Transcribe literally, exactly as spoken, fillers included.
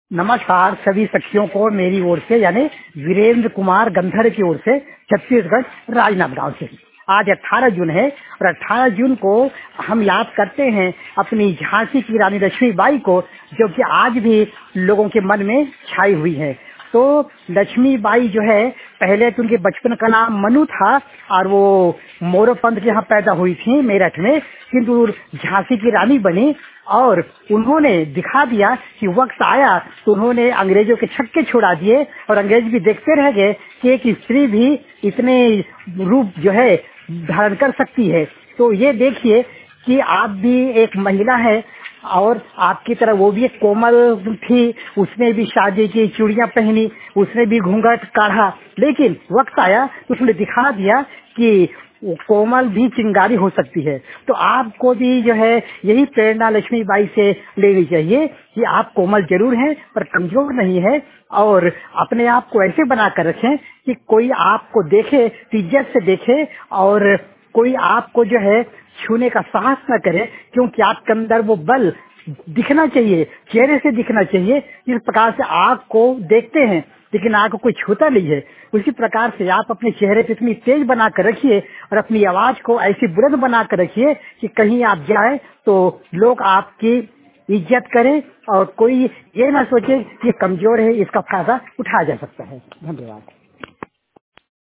नमस्कार सभी सखियों को मेरी ओर से, यानी वीरेंद्र कुमार गंधर की ओर से, छत्तीसगढ़ राजनांदगांव से। आज अठारह जून है और अठारह जून को हम याद करते हैं अपनी झांसी की रानी लक्ष्मीबाई को, जो कि आज भी लोगों के मन में छाई हुई है। तो लक्ष्मीबाई जो है, पहले तो उनके बचपन का नाम मनु था और वो मोरोपंत के यहाँ पैदा हुई थी मेरठ में, किंतु झांसी की रानी बनी और उन्होंने दिखा दिया कि वक्त आया तो उन्होंने अंग्रेजों के छक्के छुड़ा दिए और अंग्रेज भी देखते रह गए कि एक स्त्री भी इतने रूप जो है धारण कर सकती है। तो ये देखिए कि आप भी एक महिला है और आपकी तरह वो भी एक कोमल थी, उसने भी शादी की, चूड़ियां पहनी, उसने भी घूंघट काढ़ा, लेकिन वक्त आया तो उसने दिखा दिया कि कोमल भी चिंगारी हो सकती है। तो आपको भी जो है यही प्रेरणा लक्ष्मीबाई से लेनी चाहिए कि आप कोमल जरूर हैं पर कमजोर नहीं है, और अपने आप को ऐसे बना कर रखें कि कोई आपको देखे तो इज्जत से देखे और कोई आपको जो है छूने का साहस न करे, क्योंकि आपके अंदर वो बल दिखना चाहिए, चेहरे से दिखना चाहिए। जिस प्रकार से आग को देखते हैं लेकिन आग को कोई छूता नहीं है, उसी प्रकार से आप अपने चेहरे पे इतनी तेज बना कर रखिए और अपनी आवाज को ऐसी बुलंद बना कर रखिए कि कहीं आप जाए तो लोग आपकी इज्जत करें और कोई ये ना सोचे कि कमजोर है, इसका फायदा उठाया जा सकता है। धन्यवाद।